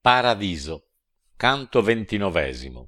Paradiso, canto 29.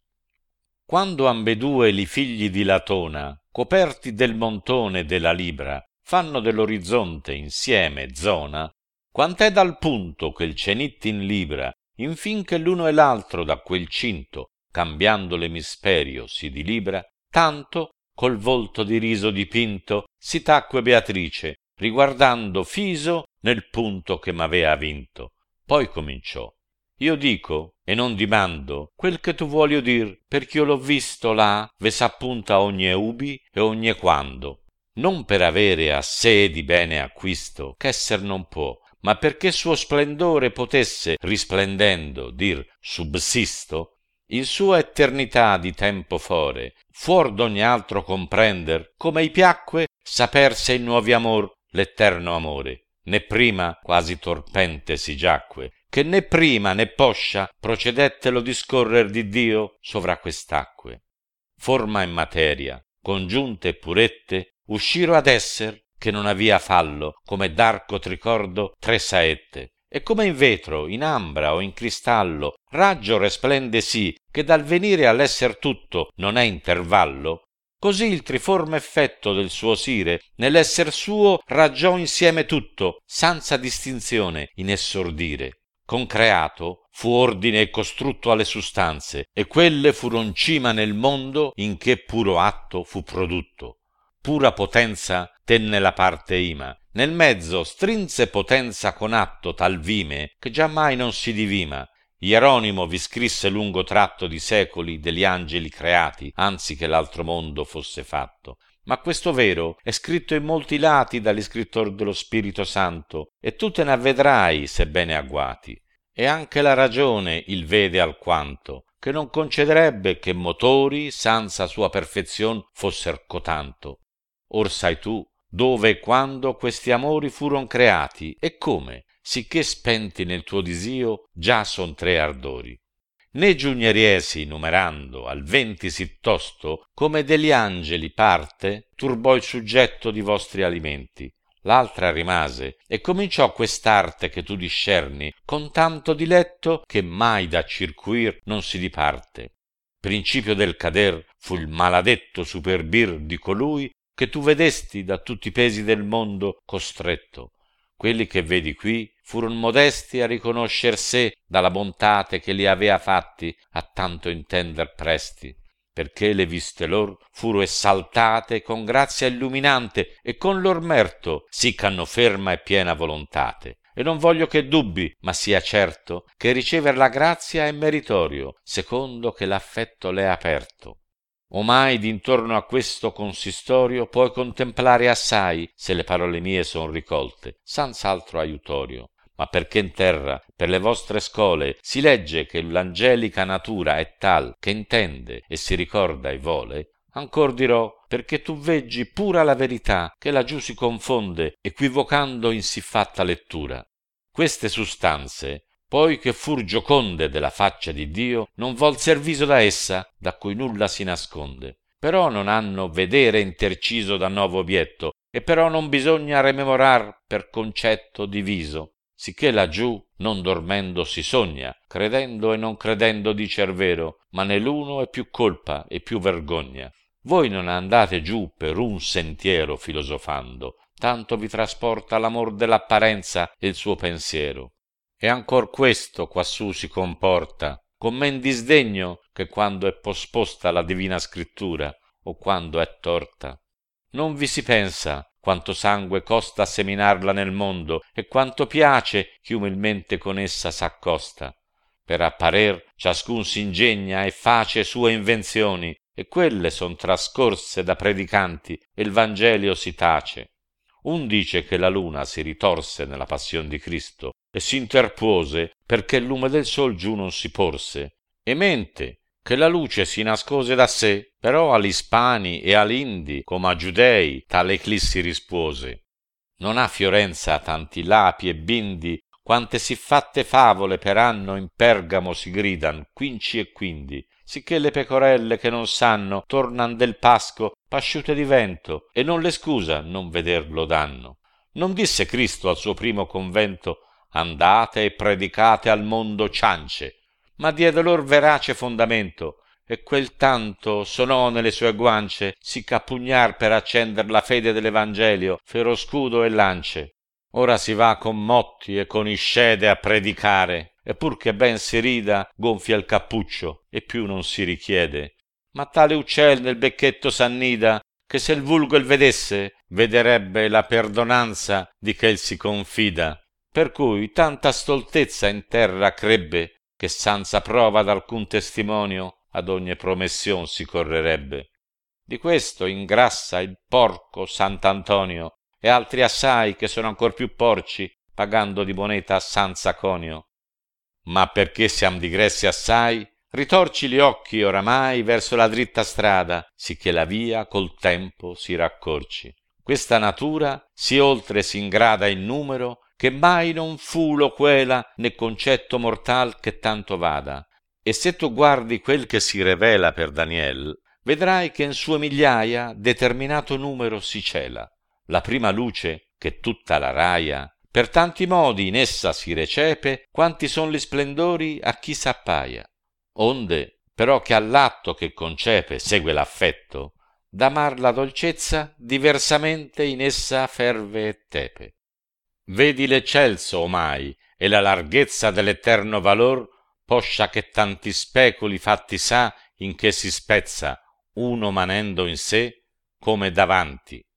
Quando ambedue li figli di Latona, coperti del montone della Libra, fanno dell'orizzonte insieme zona, quant'è dal punto che il cenit in libra, infin che l'uno e l'altro da quel cinto, cambiando l'emisperio, si dilibra, tanto, col volto di riso dipinto, si tacque Beatrice, riguardando fiso nel punto che m'avea vinto. Poi cominciò: io dico e non dimando quel che tu vuoli udir, perch'io l'ho visto là ve s'appunta ogni ubi e ogni quando, non per avere a sé di bene acquisto, ch'esser non può, ma perché suo splendore potesse, risplendendo, dir subsisto, in sua eternità di tempo fore, fuor d'ogni altro comprender, come i piacque saperse in nuovi amor l'eterno amore, né prima quasi torpente si giacque, che né prima né poscia procedette lo discorrer di Dio sovra quest'acque. Forma e materia, congiunte e purette, usciro ad esser, che non avia fallo, come d'arco tricordo tre saette, e come in vetro, in ambra o in cristallo, raggio resplende sì, che dal venire all'esser tutto non è intervallo, così il triforme effetto del suo sire nell'esser suo raggiò insieme tutto, senza distinzione in esso ordire. Concreato fu ordine e costrutto alle sustanze, e quelle furon cima nel mondo in che puro atto fu produtto. Pura potenza tenne la parte ima, nel mezzo strinse potenza con atto tal vime che giammai non si divima. Ieronimo vi scrisse lungo tratto di secoli degli angeli creati, anzi che l'altro mondo fosse fatto. Ma questo vero è scritto in molti lati dall'iscrittor dello Spirito Santo, e tu te n'avvedrai sebbene agguati. E anche la ragione il vede alquanto, che non concederebbe che motori senza sua perfezion fosser cotanto. Or sai tu dove e quando questi amori furon creati e come, sicché spenti nel tuo disio già son tre ardori. Né giugneriesi numerando al 20 sì tosto, come degli angeli parte, turbò il suggetto di vostri alimenti. L'altra rimase, e cominciò quest'arte che tu discerni, con tanto diletto che mai da circuir non si diparte. Principio del cader fu il maladetto superbir di colui che tu vedesti da tutti i pesi del mondo costretto. Quelli che vedi qui furon modesti a riconoscer sé dalla bontate che li avea fatti a tanto intender presti, perché le viste lor furo essaltate con grazia illuminante e con lor merto sì ch'hanno ferma e piena volontate. E non voglio che dubbi, ma sia certo che ricever la grazia è meritorio, secondo che l'affetto l'è aperto. Omai d'intorno a questo consistorio puoi contemplare assai, se le parole mie son ricolte, senz'altro aiutorio. Ma perché in terra, per le vostre scole, si legge che l'angelica natura è tal che intende e si ricorda e vole, ancor dirò, perché tu veggi pura la verità che laggiù si confonde, equivocando in sì fatta lettura. Queste sustanze, poi che fur gioconde della faccia di Dio, non volser viso da essa, da cui nulla si nasconde. Però non hanno vedere interciso da nuovo obietto, e però non bisogna rememorar per concetto diviso, sicché laggiù non dormendo si sogna, credendo e non credendo dicer vero, ma nell'uno è più colpa e più vergogna. Voi non andate giù per un sentiero filosofando, tanto vi trasporta l'amor dell'apparenza e il suo pensiero. E ancor questo quassù si comporta con men disdegno che quando è posposta la divina scrittura o quando è torta. Non vi si pensa quanto sangue costa a seminarla nel mondo e quanto piace chi umilmente con essa s'accosta. Per apparer ciascun s'ingegna e face sue invenzioni, e quelle son trascorse da predicanti e il Vangelio si tace. Un dice che la luna si ritorse nella passion di Cristo e si interpuose perché il lume del sol giù non si porse, e mente che la luce si nascose da sé, però all'Ispani e all'Indi come a Giudei tale eclissi rispose. Non ha Fiorenza tanti lapi e bindi quante siffatte favole per anno in Pergamo si gridan quinci e quindi, sicché le pecorelle che non sanno tornan del pasco pasciute di vento e non le scusa non vederlo danno. Non disse Cristo al suo primo convento: andate e predicate al mondo ciance, ma diede lor verace fondamento, e quel tanto sonò nelle sue guance, sì che a pugnar per accender la fede dell'Evangelio fero scudo e lance. Ora si va con motti e con iscede a predicare, e pur che ben si rida, gonfia il cappuccio, e più non si richiede. Ma tale uccel nel becchetto s'annida, che se il vulgo il vedesse, vederebbe la perdonanza di che il si confida. Per cui tanta stoltezza in terra crebbe, che senza prova d'alcun testimonio ad ogni promission si correrebbe. Di questo ingrassa il porco Sant'Antonio e altri assai che sono ancor più porci, pagando di moneta senza conio. Ma perché siam digressi assai, ritorci gli occhi oramai verso la dritta strada, sicché la via col tempo si raccorci. Questa natura sì oltre s'ingrada in numero, che mai non fu loquela né concetto mortal che tanto vada. E se tu guardi quel che si revela per Daniel, vedrai che in sue migliaia determinato numero si cela. La prima luce, che tutta la raia, per tanti modi in essa si recepe, quanti son gli splendori a chi s'appaia. Onde, però che all'atto che concepe segue l'affetto, d'amar la dolcezza diversamente in essa ferve e tepe. Vedi l'eccelso omai e la larghezza dell'eterno valor, poscia che tanti speculi fatti sa in che si spezza, uno manendo in sé come davanti